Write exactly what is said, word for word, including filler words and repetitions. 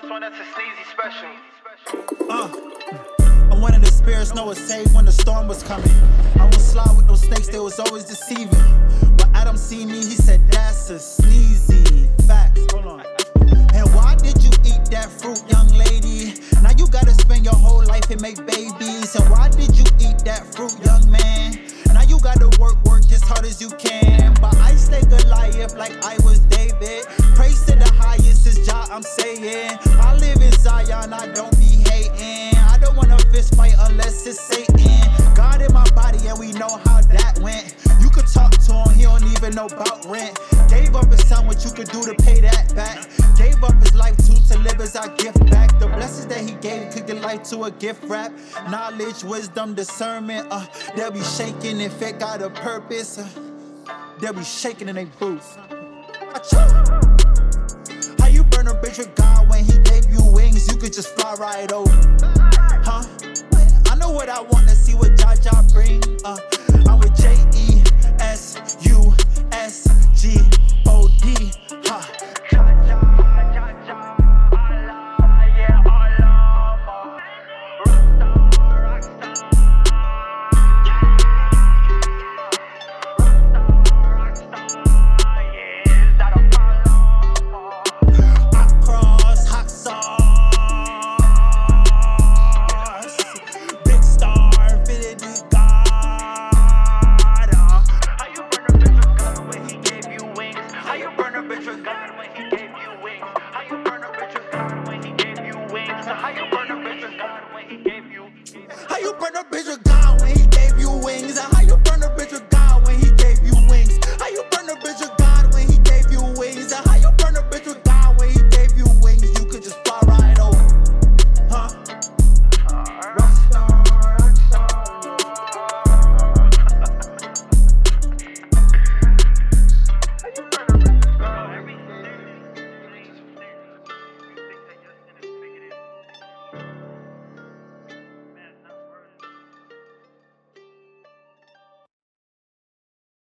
one that's a sneezy special. Uh, I'm one of the spirits Noah saved when the storm was coming. I won't slide with those snakes, they was always deceiving. When Adam seen me, he said, that's a sneezy. Facts, hold on. And why did you eat that fruit, young lady? Now you gotta spend your whole life and make babies. And why did you eat that fruit, young man? Now you gotta work, work as hard as you can. But I stay Goliath like I was David. Praise to the highest is Jah, I'm saying. I live in Zion, I don't be hating. I don't want a fist fight unless it's Satan. God in my body and we know how that went. You could talk to him, he don't even know about rent. Gave up his son, what you could do to pay that back. Gave up his life too to live as I give back. The blessings that he gave could give life to a gift wrap. Knowledge, wisdom, discernment. Uh, they'll be shaking if it got a purpose. Uh, they'll be shaking in their boots. How you burn a bridge with God when he gave you wings? You could just fly right over. Huh? I know what I want to see what Jah Jah bring. Uh,